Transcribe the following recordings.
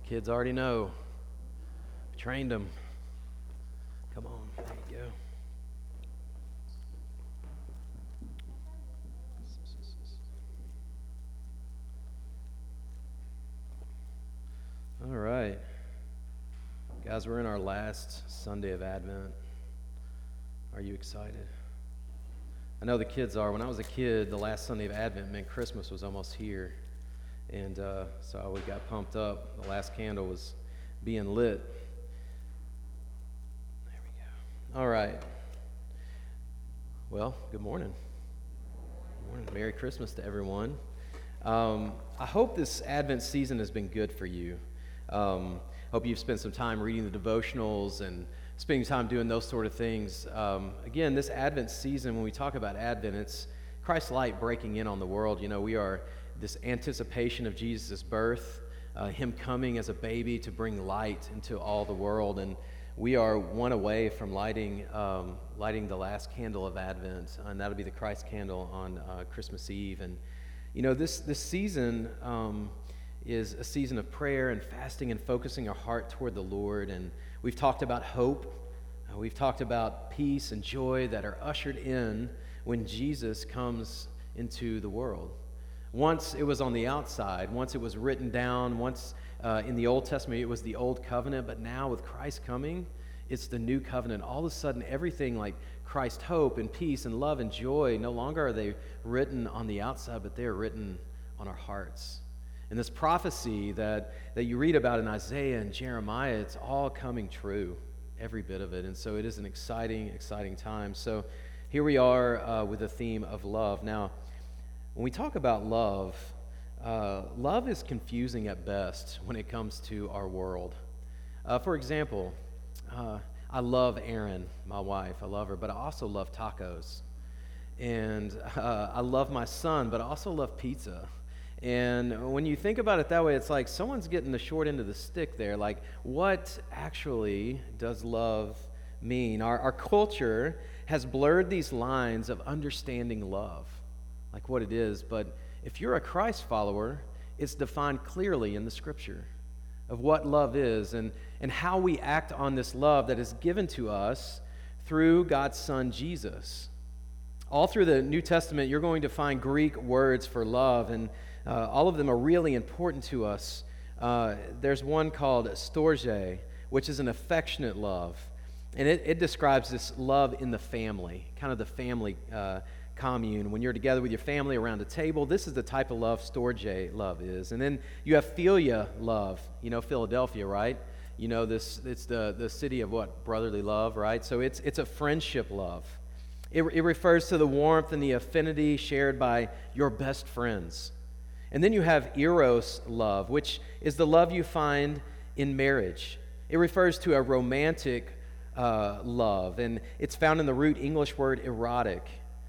Kids already know. We trained them. Come on, there you go. All right. Guys, we're in our last Sunday of Advent. Are you excited? I know the kids are. When I was a kid, the last Sunday of Advent meant Christmas was almost here. And so we got pumped up. The last candle was being lit. There we go. All right. Well, good morning. Good morning. Merry Christmas to everyone. I hope this Advent season has been good for you. Hope you've spent some time reading the devotionals and spending time doing those sort of things. Again, this Advent season, when we talk about Advent, it's Christ's light breaking in on the world. You know, we are this anticipation of Jesus' birth, him coming as a baby to bring light into all the world, and we are one away from lighting the last candle of Advent, and that'll be the Christ candle on Christmas Eve. And you know, this season is a season of prayer and fasting and focusing our heart toward the Lord. And we've talked about hope. We've talked about peace and joy that are ushered in when Jesus comes into the world. Once it was on the outside, once it was written down, once in the Old Testament it was the Old Covenant, but now with Christ coming, it's the New Covenant. All of a sudden, everything like Christ's hope and peace and love and joy, no longer are they written on the outside, but they are written on our hearts. And this prophecy that you read about in Isaiah and Jeremiah, it's all coming true, every bit of it. And so it is an exciting, exciting time. So here we are with the theme of love. Now, when we talk about love, love is confusing at best when it comes to our world. For example, I love Erin, my wife. I love her, but I also love tacos. And I love my son, but I also love pizza. And when you think about it that way, it's like someone's getting the short end of the stick there. Like, what actually does love mean? Our culture has blurred these lines of understanding love, like what it is. But if you're a Christ follower, it's defined clearly in the Scripture of what love is and how we act on this love that is given to us through God's Son, Jesus. All through the New Testament, you're going to find Greek words for love, and all of them are really important to us. There's one called storge, which is an affectionate love. And it describes this love in the family, kind of the family commune. When you're together with your family around a table, this is the type of love storge love is. And then you have philia love. You know Philadelphia, right? You know this. It's the city of what? Brotherly love, right? So it's a friendship love. It refers to the warmth and the affinity shared by your best friends. And then you have eros love, which is the love you find in marriage. It refers to a romantic love, and it's found in the root English word erotic.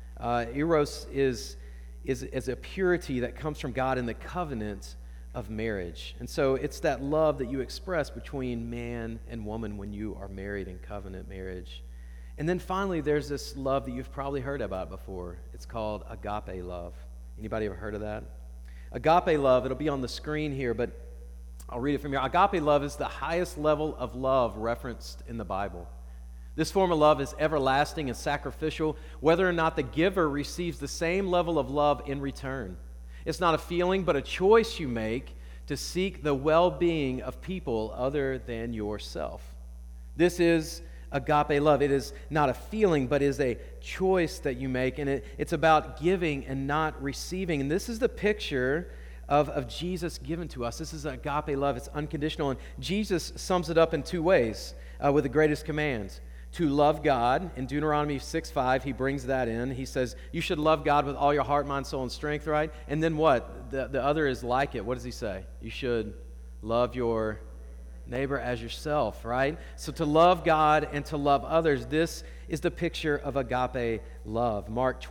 Eros is a purity that comes from God in the covenant of marriage. And so it's that love that you express between man and woman when you are married in covenant marriage. And then finally, there's this love that you've probably heard about before. It's called agape love. Anybody ever heard of that? Agape love, it'll be on the screen here, but I'll read it from here. Agape love is the highest level of love referenced in the Bible. This form of love is everlasting and sacrificial, whether or not the giver receives the same level of love in return. It's not a feeling, but a choice you make to seek the well-being of people other than yourself. This is agape love. It is not a feeling, but is a choice that you make, and it's about giving and not receiving. And this is the picture of Jesus given to us. This is agape love. It's unconditional, and Jesus sums it up in two ways with the greatest commands. To love God, in Deuteronomy 6:5, he brings that in. He says, you should love God with all your heart, mind, soul, and strength, right? And then what? The other is like it. What does he say? You should love your neighbor as yourself, right? So to love God and to love others, this is the picture of agape love. Mark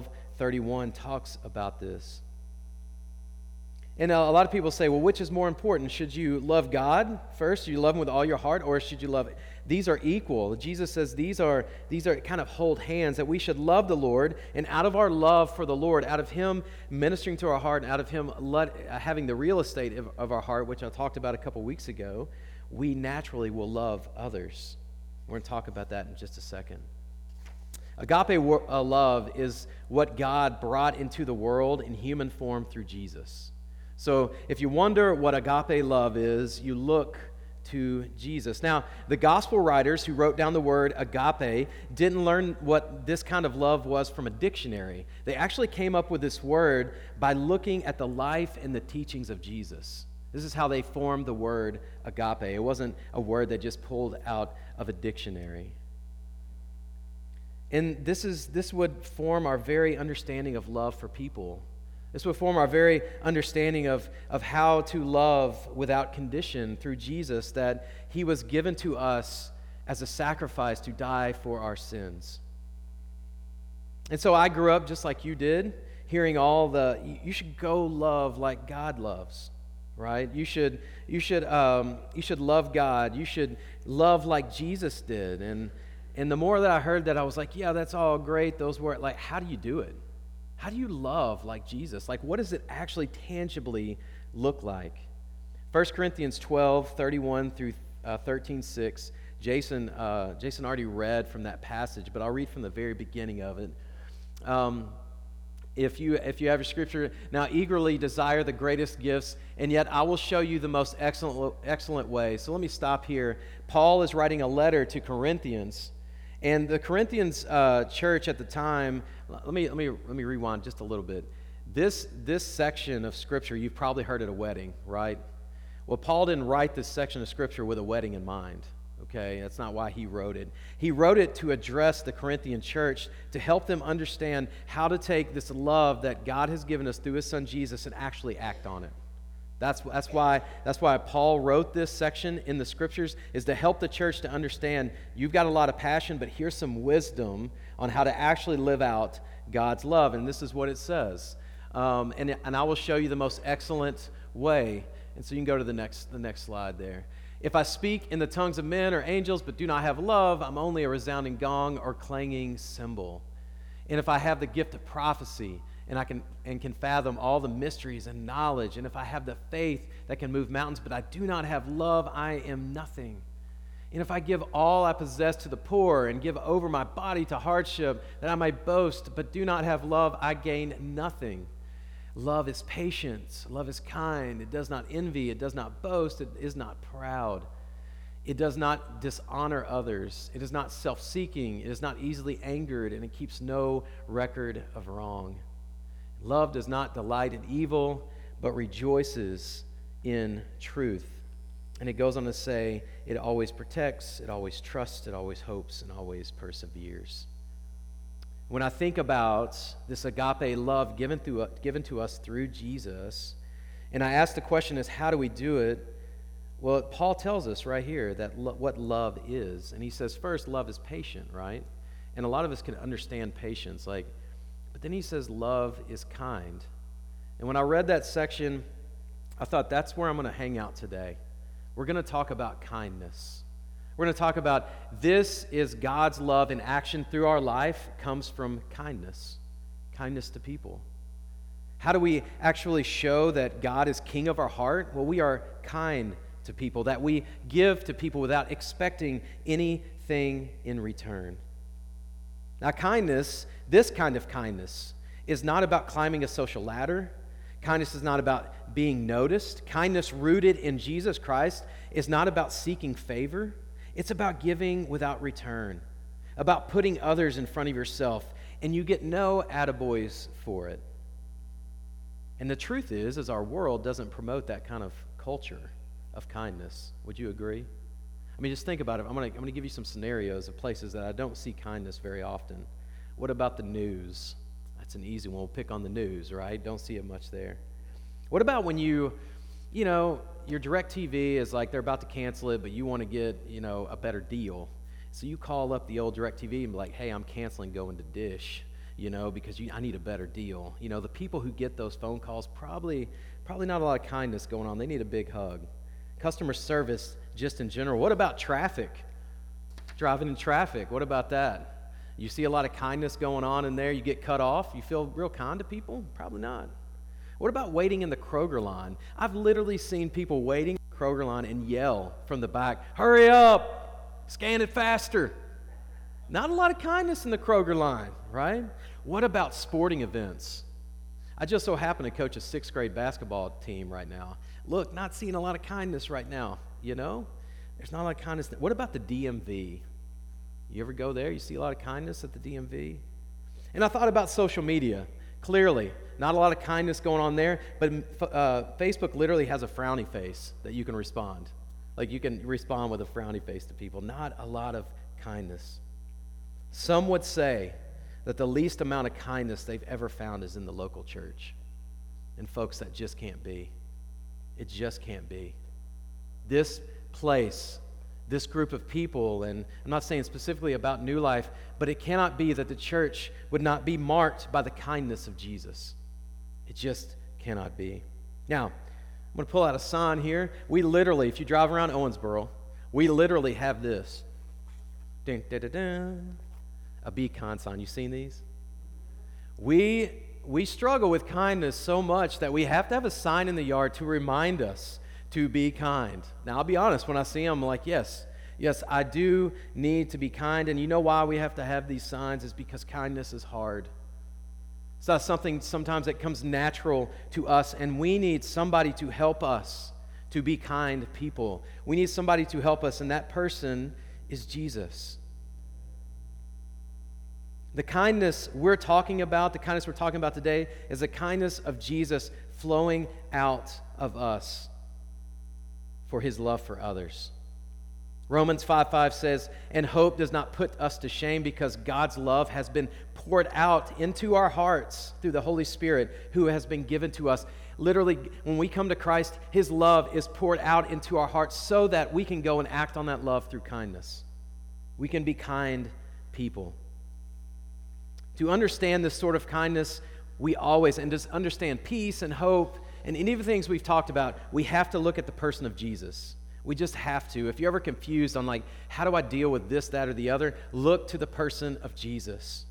12:31 talks about this. And a lot of people say, well, which is more important? Should you love God first? Should you love him with all your heart? Or should you love these are equal. Jesus says these are kind of hold hands, that we should love the Lord, and out of our love for the Lord, out of Him ministering to our heart, and out of Him having the real estate of our heart, which I talked about a couple weeks ago, we naturally will love others. We're going to talk about that in just a second. Agape love is what God brought into the world in human form through Jesus. So if you wonder what agape love is, you look to Jesus. Now, the gospel writers who wrote down the word agape didn't learn what this kind of love was from a dictionary. They actually came up with this word by looking at the life and the teachings of Jesus. This is how they formed the word agape. It wasn't a word they just pulled out of a dictionary. And this would form our very understanding of love for people. This would form our very understanding of how to love without condition through Jesus, that He was given to us as a sacrifice to die for our sins. And so I grew up just like you did, hearing you should go love like God loves, right? You should love God. You should love like Jesus did. And the more that I heard that, I was like, yeah, that's all great. Those were like, how do you do it? How do you love like Jesus? Like, what does it actually tangibly look like? 1 Corinthians 12, 31 through 13:6. Jason already read from that passage, but I'll read from the very beginning of it. If you have your scripture, now eagerly desire the greatest gifts, and yet I will show you the most excellent way. So let me stop here. Paul is writing a letter to Corinthians, and the Corinthians church at the time. Let me rewind just a little bit. This section of scripture you've probably heard at a wedding, right? Well, Paul didn't write this section of scripture with a wedding in mind. Okay, that's not why he wrote it. He wrote it to address the Corinthian church, to help them understand how to take this love that God has given us through His Son Jesus and actually act on it. That's why Paul wrote this section in the scriptures, is to help the church to understand you've got a lot of passion, but here's some wisdom on how to actually live out God's love. And this is what it says. And I will show you the most excellent way. And so you can go to the next slide there. If I speak in the tongues of men or angels but do not have love, I'm only a resounding gong or clanging cymbal. And if I have the gift of prophecy and can fathom all the mysteries and knowledge, and if I have the faith that can move mountains but I do not have love, I am nothing. And if I give all I possess to the poor and give over my body to hardship that I might boast but do not have love, I gain nothing. Love is patient. Love is kind. It does not envy. It does not boast. It is not proud. It does not dishonor others. It is not self-seeking. It is not easily angered, and it keeps no record of wrong. Love does not delight in evil, but rejoices in truth. And it goes on to say, it always protects, it always trusts, it always hopes, and always perseveres. When I think about this agape love given to us through Jesus, and I ask the question is, how do we do it? Well, Paul tells us right here that what love is. And he says, first, love is patient, right? And a lot of us can understand patience, but then he says love is kind. And when I read that section, I thought that's where I'm going to hang out today. We're going to talk about kindness. We're going to talk about this is God's love in action through our life, comes from kindness to people. How do we actually show that God is king of our heart? Well, we are kind to people, that we give to people without expecting anything in return. Now, kindness, this kind of kindness, is not about climbing a social ladder. Kindness is not about being noticed. Kindness rooted in Jesus Christ is not about seeking favor. It's about giving without return, about putting others in front of yourself, and you get no attaboys for it. And the truth is our world doesn't promote that kind of culture of kindness. Would you agree? I mean, just think about it. I'm going to give you some scenarios of places that I don't see kindness very often. What about the news? That's an easy one. We'll pick on the news, right? Don't see it much there. What about when your DirecTV is like they're about to cancel it, but you want to get, a better deal. So you call up the old DirecTV and be like, hey, I'm canceling going to Dish, because I need a better deal. The people who get those phone calls, probably not a lot of kindness going on. They need a big hug. Customer service, just in general. What about traffic? Driving in traffic, what about that? You see a lot of kindness going on in there, you get cut off, you feel real kind to people? Probably not. What about waiting in the Kroger line? I've literally seen people waiting in the Kroger line and yell from the back, "Hurry up, scan it faster." Not a lot of kindness in the Kroger line, right? What about sporting events? I just so happen to coach a 6th grade basketball team right now. Look, not seeing a lot of kindness right now, you know? There's not a lot of kindness. What about the DMV? You ever go there? You see a lot of kindness at the DMV? And I thought about social media. Clearly, not a lot of kindness going on there, but Facebook literally has a frowny face that you can respond. Like you can respond with a frowny face to people. Not a lot of kindness. Some would say that the least amount of kindness they've ever found is in the local church. And folks, that just can't be. It just can't be. This place, this group of people, and I'm not saying specifically about New Life, but it cannot be that the church would not be marked by the kindness of Jesus. It just cannot be. Now, I'm going to pull out a sign here. We literally, if you drive around Owensboro, we literally have this. Dun, dun, dun, dun. A Be Kind sign. You seen these? We struggle with kindness so much that we have to have a sign in the yard to remind us to be kind. Now, I'll be honest, when I see them, I'm like, yes, I do need to be kind. And you know why we have to have these signs is because kindness is hard. It's not something sometimes that comes natural to us, and we need somebody to help us to be kind people. We need somebody to help us, and that person is Jesus. The kindness we're talking about, today, is the kindness of Jesus flowing out of us for his love for others. Romans 5:5 says, "And hope does not put us to shame because God's love has been poured out into our hearts through the Holy Spirit who has been given to us." Literally, when we come to Christ, his love is poured out into our hearts so that we can go and act on that love through kindness. We can be kind people. To understand this sort of kindness, we always, and to understand peace and hope and any of the things we've talked about, we have to look at the person of Jesus. We just have to. If you're ever confused on like, how do I deal with this, that, or the other, look to the person of Jesus.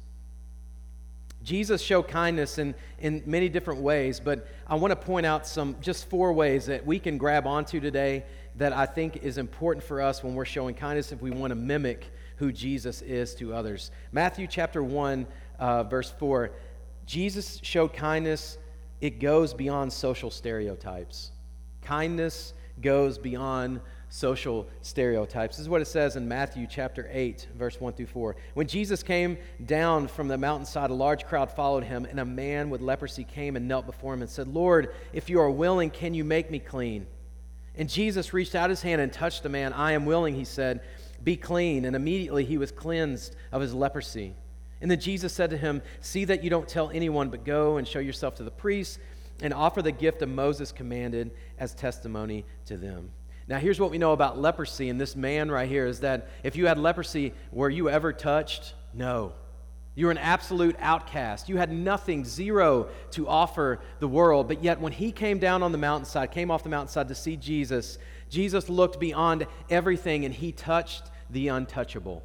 Jesus showed kindness in many different ways, but I want to point out just 4 ways that we can grab onto today that I think is important for us when we're showing kindness if we want to mimic who Jesus is to others. Matthew chapter 1, verse 4, Jesus showed kindness. It goes beyond social stereotypes. Kindness goes beyond social stereotypes. This is what it says in Matthew chapter 8, verse 1 through 4. When Jesus came down from the mountainside, a large crowd followed him, and a man with leprosy came and knelt before him and said, "Lord, if you are willing, can you make me clean?" And Jesus reached out his hand and touched the man. "I am willing," he said, "be clean." And immediately he was cleansed of his leprosy. And then Jesus said to him, "See that you don't tell anyone, but go and show yourself to the priests and offer the gift of Moses commanded as testimony to them." Now here's what we know about leprosy, and this man right here is that if you had leprosy, were you ever touched? No. You were an absolute outcast. You had nothing, zero to offer the world. But yet when he came off the mountainside to see Jesus, Jesus looked beyond everything and he touched the untouchable.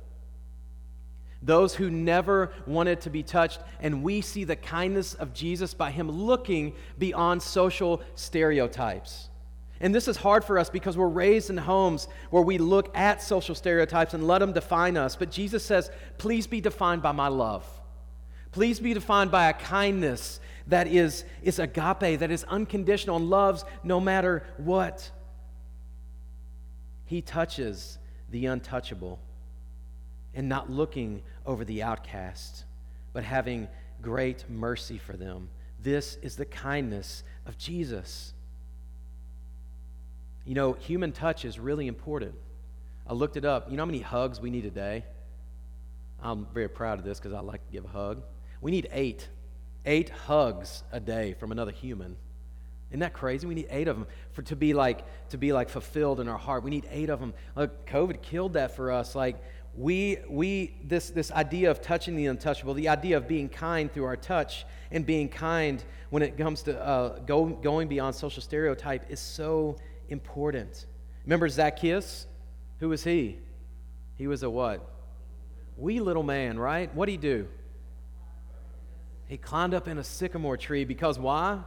Those who never wanted to be touched, and we see the kindness of Jesus by him looking beyond social stereotypes. And this is hard for us because we're raised in homes where we look at social stereotypes and let them define us. But Jesus says, please be defined by my love. Please be defined by a kindness that is agape, that is unconditional and loves no matter what. He touches the untouchable and not looking over the outcast, but having great mercy for them. This is the kindness of Jesus. You know, human touch is really important. I looked it up. You know how many hugs we need a day? I'm very proud of this because I like to give a hug. We need 8. 8 hugs a day from another human. Isn't that crazy? We need 8 of them to be like fulfilled in our heart. We need 8 of them. Look, COVID killed that for us. Like this idea of touching the untouchable, the idea of being kind through our touch and being kind when it comes to going beyond social stereotype is so important. Remember Zacchaeus? Who was he? He was a what? Wee little man, right? What'd he do? He climbed up in a sycamore tree because why?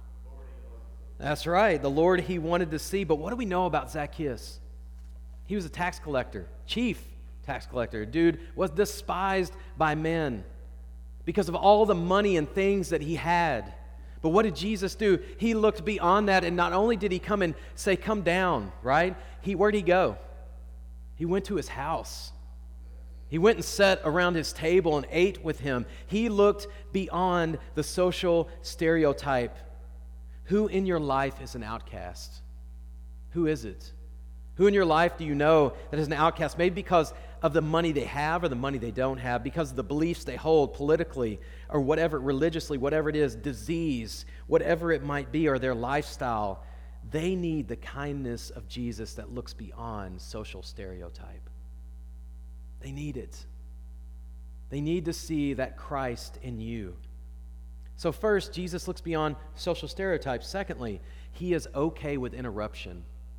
That's right, the Lord he wanted to see. But what do we know about Zacchaeus? He was a tax collector, chief tax collector. Dude was despised by men because of all the money and things that he had. But what did Jesus do? He looked beyond that, and not only did he come and say, come down, right? Where'd he go? He went to his house. He went and sat around his table and ate with him. He looked beyond the social stereotype. Who in your life is an outcast? Who is it? Who in your life do you know that is an outcast? Maybe because of the money they have or the money they don't have, because of the beliefs they hold politically or whatever, religiously, whatever it is, disease, whatever it might be, or their lifestyle. They need the kindness of Jesus that looks beyond social stereotype. They need it. They need to see that Christ in you. So first, Jesus looks beyond social stereotypes. Secondly, he is okay with interruption.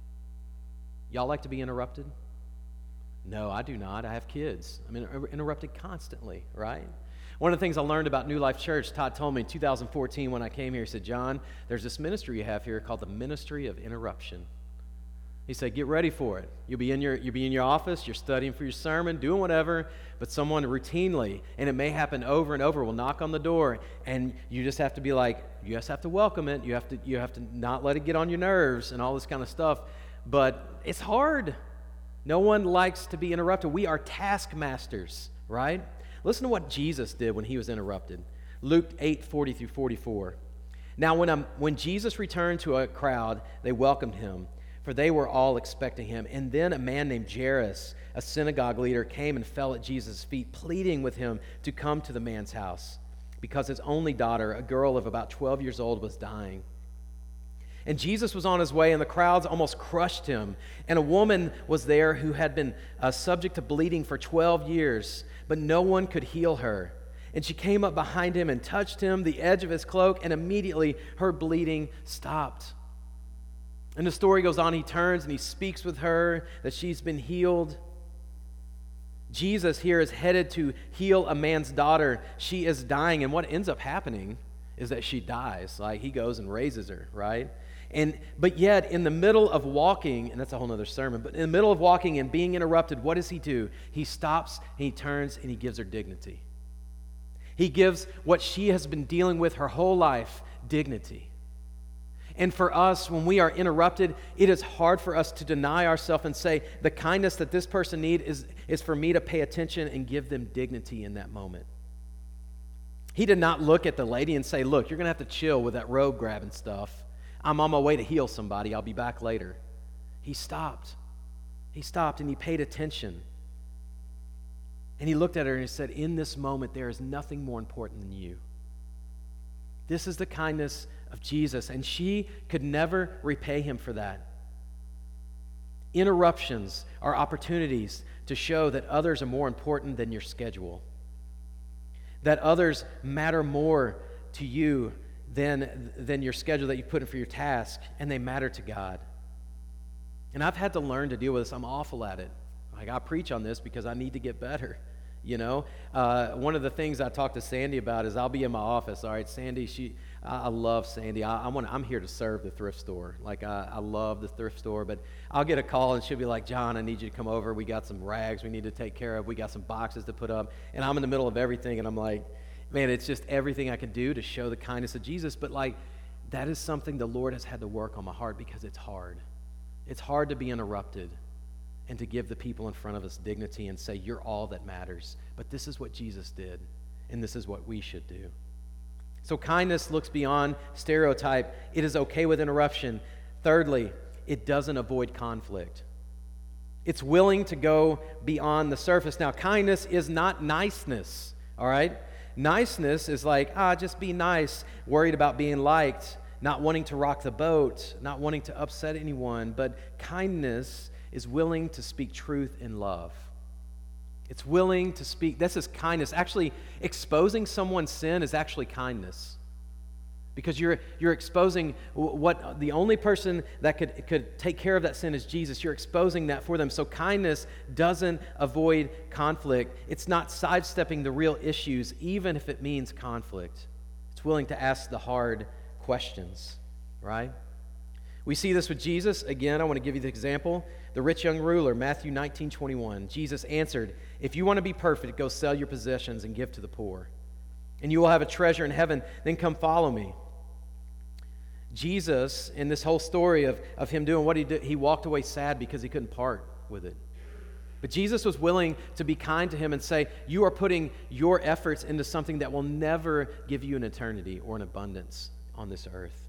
Y'all like to be interrupted? No, I do not. I have kids. I'm interrupted constantly, right? One of the things I learned about New Life Church, Todd told me in 2014 when I came here, he said, John, there's this ministry you have here called the Ministry of Interruption. He said, get ready for it. You'll be in your office, you're studying for your sermon, doing whatever, but someone routinely, and it may happen over and over, will knock on the door, and you just have to be like, you just have to welcome it. You have to not let it get on your nerves and all this kind of stuff. But it's hard. No one likes to be interrupted. We are taskmasters, right? Listen to what Jesus did when he was interrupted. Luke 8:40-44. Now when Jesus returned to a crowd, they welcomed him, for they were all expecting him. And then a man named Jairus, a synagogue leader, came and fell at Jesus' feet, pleading with him to come to the man's house, because his only daughter, a girl of about 12 years old, was dying. And Jesus was on his way, and the crowds almost crushed him. And a woman was there who had been subject to bleeding for 12 years, but no one could heal her. And she came up behind him and touched him, the edge of his cloak, and immediately her bleeding stopped. And the story goes on. He turns and he speaks with her that she's been healed. Jesus here is headed to heal a man's daughter. She is dying, and what ends up happening is that she dies. Like, he goes and raises her, right? But yet, in the middle of walking, and that's a whole other sermon, but in the middle of walking and being interrupted, what does he do? He stops, and he turns, and he gives her dignity. He gives what she has been dealing with her whole life, dignity. And for us, when we are interrupted, it is hard for us to deny ourselves and say, the kindness that this person needs is for me to pay attention and give them dignity in that moment. He did not look at the lady and say, look, you're going to have to chill with that robe grabbing stuff. I'm on my way to heal somebody. I'll be back later. He stopped. He stopped and he paid attention. And he looked at her and he said, in this moment, there is nothing more important than you. This is the kindness of Jesus, and she could never repay him for that. Interruptions are opportunities to show that others are more important than your schedule, that others matter more to you than your schedule that you put in for your task, and they matter to God. And I've had to learn to deal with this. I'm awful at it. Like, I preach on this because I need to get better. You know, one of the things I talk to Sandy about is I'll be in my office. All right, Sandy, I love Sandy. I'm here to serve the thrift store. Like, I love the thrift store, but I'll get a call and she'll be like, John, I need you to come over. We got some rags we need to take care of. We got some boxes to put up. And I'm in the middle of everything, and I'm like, man, it's just everything I can do to show the kindness of Jesus. But like, that is something the Lord has had to work on my heart because it's hard. It's hard to be interrupted and to give the people in front of us dignity and say, you're all that matters. But this is what Jesus did, and this is what we should do. So kindness looks beyond stereotype. It is okay with interruption. Thirdly, it doesn't avoid conflict. It's willing to go beyond the surface. Now, kindness is not niceness, all right? Niceness is like, just be nice, worried about being liked, not wanting to rock the boat, not wanting to upset anyone. But kindness is willing to speak truth in love. It's willing to speak. This is kindness. Actually, exposing someone's sin is actually kindness. because you're exposing what the only person that could take care of that sin is Jesus. You're exposing that for them. So kindness doesn't avoid conflict. It's not sidestepping the real issues, even if it means conflict. It's willing to ask the hard questions, right? We see this with Jesus. Again, I want to give you the example. The rich young ruler, Matthew 19:21. Jesus answered, "If you want to be perfect, go sell your possessions and give to the poor, and you will have a treasure in heaven. Then come follow me." Jesus, in this whole story of him doing what he did, he walked away sad because he couldn't part with it. But Jesus was willing to be kind to him and say, you are putting your efforts into something that will never give you an eternity or an abundance on this earth.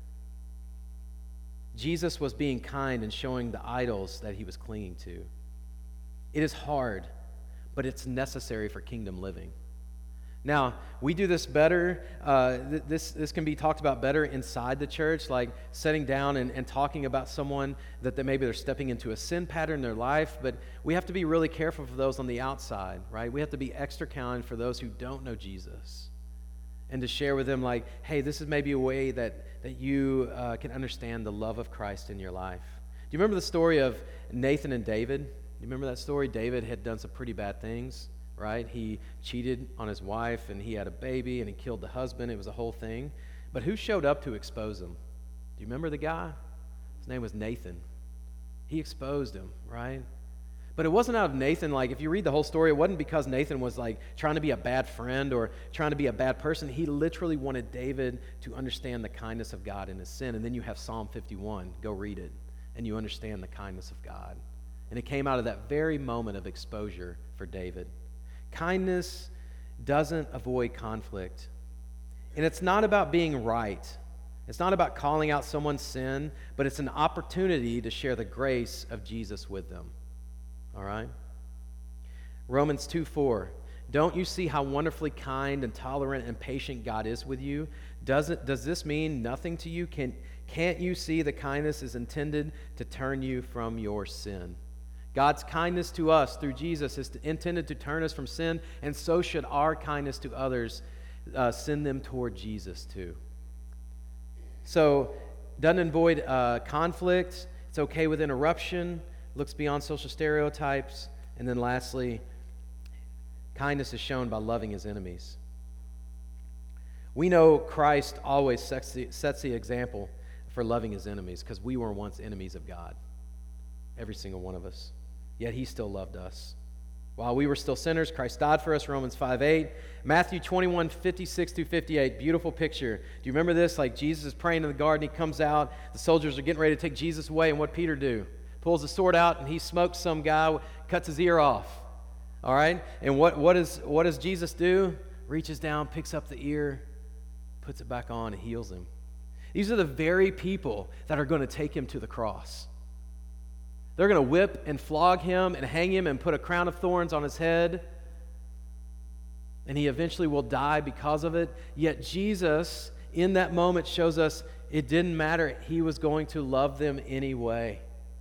Jesus was being kind and showing the idols that he was clinging to. It is hard, but it's necessary for kingdom living. Now, we do this better. This can be talked about better inside the church, like sitting down and talking about someone that maybe they're stepping into a sin pattern in their life, but we have to be really careful for those on the outside, right? We have to be extra kind for those who don't know Jesus, and to share with them like, hey, this is maybe a way that you can understand the love of Christ in your life. Do you remember the story of Nathan and David? Do you remember that story? David had done some pretty bad things. Right? He cheated on his wife, and he had a baby, and he killed the husband. It was a whole thing. But who showed up to expose him? Do you remember the guy? His name was Nathan. He exposed him, right? But it wasn't out of Nathan, like, if you read the whole story, it wasn't because Nathan was, like, trying to be a bad friend or trying to be a bad person. He literally wanted David to understand the kindness of God in his sin. And then you have Psalm 51. Go read it, and you understand the kindness of God. And it came out of that very moment of exposure for David. Kindness doesn't avoid conflict. And it's not about being right. It's not about calling out someone's sin, but it's an opportunity to share the grace of Jesus with them. All right? Romans 2:4. Don't you see how wonderfully kind and tolerant and patient God is with you? Does this mean nothing to you? Can't you see the kindness is intended to turn you from your sin? God's kindness to us through Jesus is intended to turn us from sin, and so should our kindness to others send them toward Jesus too. So, doesn't avoid conflict. It's okay with interruption. Looks beyond social stereotypes. And then lastly, kindness is shown by loving his enemies. We know Christ always sets the example for loving his enemies because we were once enemies of God. Every single one of us. Yet he still loved us. While we were still sinners, Christ died for us, Romans 5:8. Matthew 21:56-58, beautiful picture. Do you remember this? Like Jesus is praying in the garden, he comes out, the soldiers are getting ready to take Jesus away, and what Peter do? Pulls the sword out, and he smokes some guy, cuts his ear off. All right? And what does Jesus do? Reaches down, picks up the ear, puts it back on, and heals him. These are the very people that are going to take him to the cross. They're going to whip and flog him and hang him and put a crown of thorns on his head. And he eventually will die because of it. Yet Jesus, in that moment, shows us it didn't matter. He was going to love them anyway.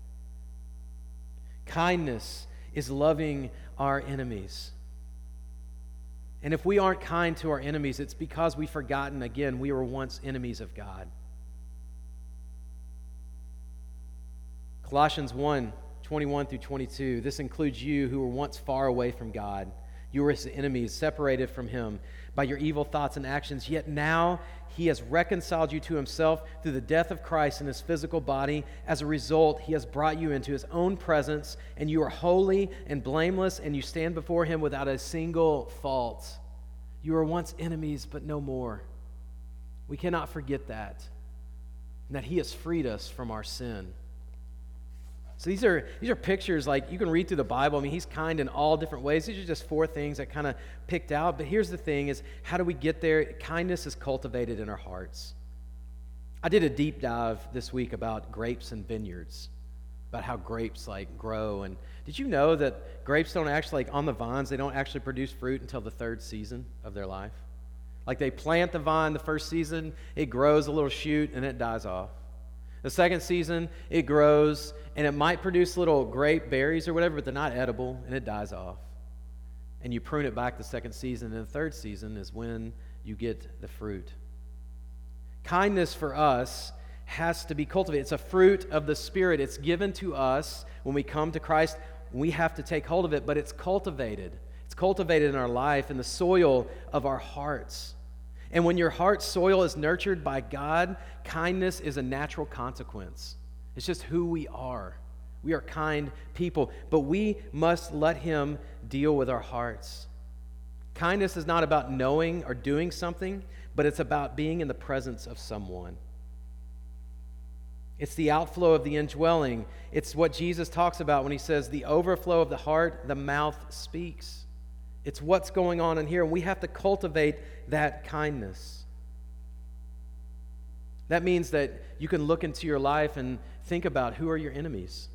Kindness is loving our enemies. And if we aren't kind to our enemies, it's because we've forgotten, again, we were once enemies of God. Colossians 1:21-22. This includes you who were once far away from God. You were his enemies, separated from him by your evil thoughts and actions. Yet now he has reconciled you to himself through the death of Christ in his physical body. As a result, he has brought you into his own presence, and you are holy and blameless, and you stand before him without a single fault. You were once enemies, but no more. We cannot forget that, and that he has freed us from our sin. So these are pictures, like you can read through the Bible. I mean, he's kind in all different ways. These are just 4 things I kind of picked out. But here's the thing is, how do we get there? Kindness is cultivated in our hearts. I did a deep dive this week about grapes and vineyards, about how grapes like grow. And did you know that grapes don't actually, like on the vines, they don't actually produce fruit until the 3rd season of their life? Like they plant the vine the 1st season, it grows a little shoot, and it dies off. The 2nd season, it grows, and it might produce little grape berries or whatever, but they're not edible, and it dies off. And you prune it back the 2nd season, and the 3rd season is when you get the fruit. Kindness for us has to be cultivated. It's a fruit of the Spirit. It's given to us when we come to Christ. We have to take hold of it, but it's cultivated. It's cultivated in our life, in the soil of our hearts. And when your heart soil is nurtured by God, kindness is a natural consequence. It's just who we are. We are kind people, but we must let Him deal with our hearts. Kindness is not about knowing or doing something, but it's about being in the presence of someone. It's the outflow of the indwelling. It's what Jesus talks about when He says, the overflow of the heart, the mouth speaks. It's what's going on in here, and we have to cultivate that kindness. That means that you can look into your life and think about, who are your enemies?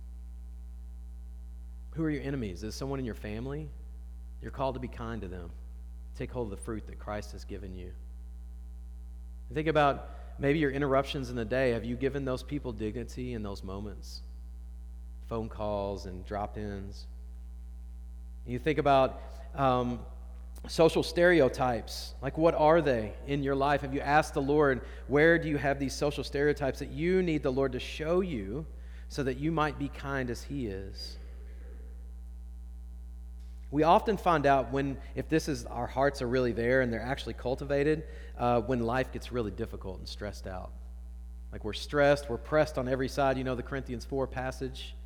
Who are your enemies? Is someone in your family? You're called to be kind to them. Take hold of the fruit that Christ has given you. Think about maybe your interruptions in the day. Have you given those people dignity in those moments? Phone calls and drop-ins. You think about social stereotypes. Like, what are they in your life? Have you asked the Lord, where do you have these social stereotypes that you need the Lord to show you so that you might be kind as He is? We often find out if this is, our hearts are really there and they're actually cultivated, when life gets really difficult and stressed out. Like, we're stressed, we're pressed on every side. You know the Corinthians 4 passage?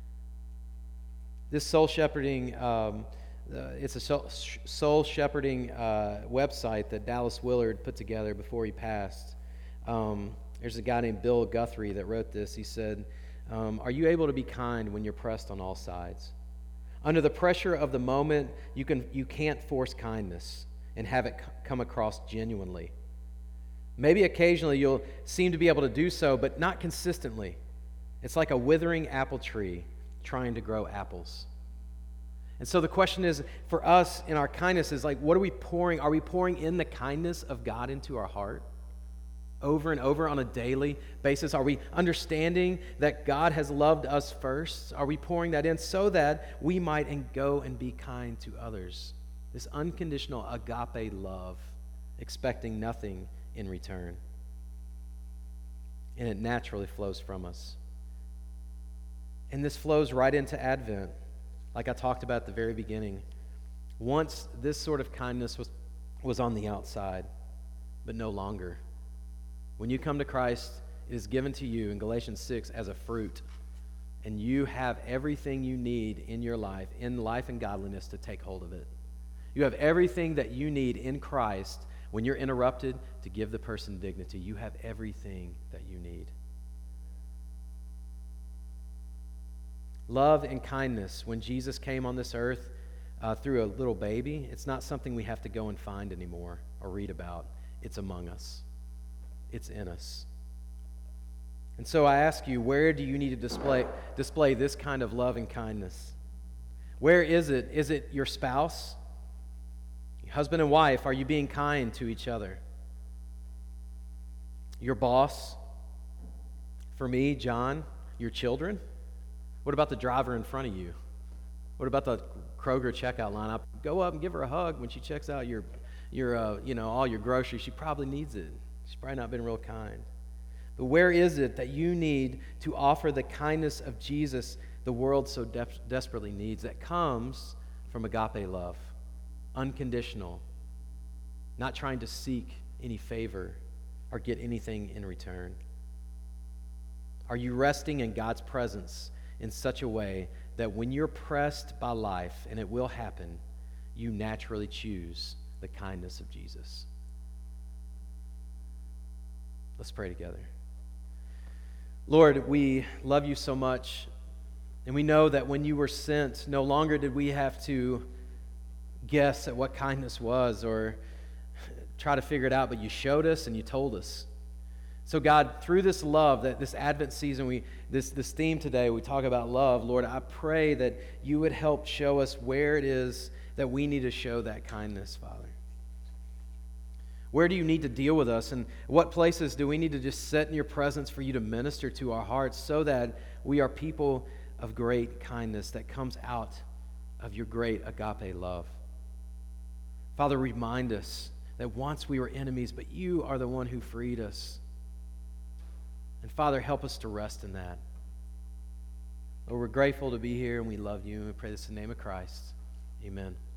This soul shepherding, it's a soul shepherding website that Dallas Willard put together before he passed. There's a guy named Bill Guthrie that wrote this. He said, are you able to be kind when you're pressed on all sides? Under the pressure of the moment, you can't force kindness and have it come across genuinely. Maybe occasionally you'll seem to be able to do so, but not consistently. It's like a withering apple tree trying to grow apples. And so the question is, for us in our kindness, is like, what are we pouring? Are we pouring in the kindness of God into our heart over and over on a daily basis? Are we understanding that God has loved us first? Are we pouring that in so that we might go and be kind to others? This unconditional agape love, expecting nothing in return. And it naturally flows from us. And this flows right into Advent, like I talked about at the very beginning. Once this sort of kindness was on the outside, but no longer. When you come to Christ, it is given to you in Galatians 6 as a fruit. And you have everything you need in your life, in life and godliness, to take hold of it. You have everything that you need in Christ when you're interrupted to give the person dignity. You have everything that you need. Love and kindness, when Jesus came on this earth through a little baby, it's not something we have to go and find anymore or read about. It's among us. It's in us. And so I ask you, where do you need to display this kind of love and kindness? Where is it? Is it your spouse? Husband and wife, are you being kind to each other? Your boss? For me, John, your children? What about the driver in front of you? What about the Kroger checkout line? Go up and give her a hug when she checks out your all your groceries. She probably needs it. She's probably not been real kind. But where is it that you need to offer the kindness of Jesus the world so desperately needs, that comes from agape love, unconditional, not trying to seek any favor or get anything in return? Are you resting in God's presence in such a way that when you're pressed by life, and it will happen, you naturally choose the kindness of Jesus? Let's pray together. Lord, we love you so much, and we know that when you were sent, no longer did we have to guess at what kindness was or try to figure it out, but you showed us and you told us. So God, through this love, that this Advent season, this theme today, we talk about love. Lord, I pray that you would help show us where it is that we need to show that kindness, Father. Where do you need to deal with us, and what places do we need to just sit in your presence for you to minister to our hearts so that we are people of great kindness that comes out of your great agape love? Father, remind us that once we were enemies, but you are the one who freed us. And Father, help us to rest in that. Lord, we're grateful to be here, and we love you, and we pray this in the name of Christ. Amen.